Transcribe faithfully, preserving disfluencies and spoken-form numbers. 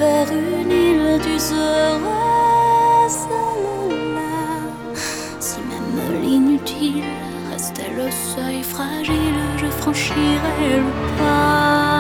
vers une île, tu seras seul là. Si même l'inutile restait le seuil fragile, je franchirai le pas.